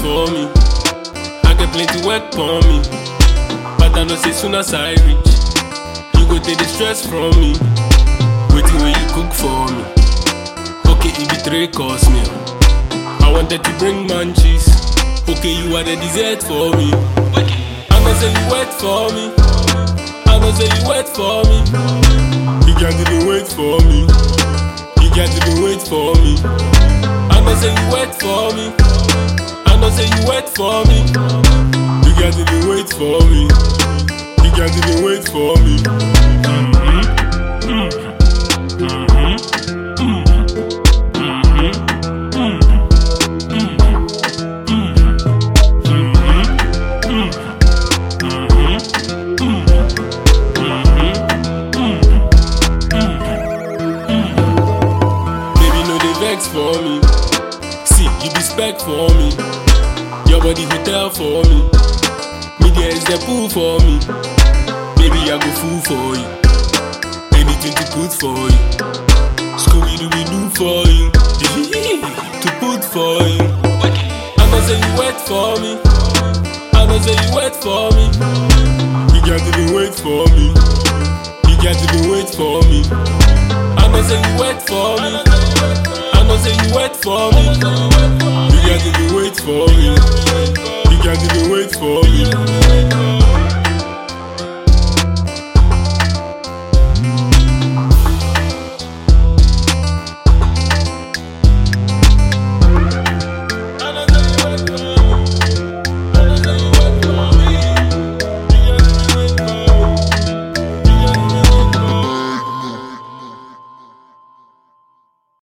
for me. I get plenty work for me, but I know say soon as I reach, you go take the stress from me. Waiting when you cook for me. Okay, it be 3 course meal. I wanted to bring munchies. Okay, you are the dessert for me. I know say you wait for me. I know say you wait for me. You can't even wait for me. You can't even wait for me. I know say you wait for me. I know say you wait for me. You can't even wait for me. You can't even wait for me. For me, see you be spec for me. Your body hotel for me. Media is the pool for me. Baby I go fool for you. Anything to put for you. Scooby Doo we do for you. To put for you. I know say you wait for me. I know say you wait for me. You can't even wait for me. You can't even wait for me. I know say you wait for me. I know say you wait for me. You can't even wait for me. You can't even wait for me.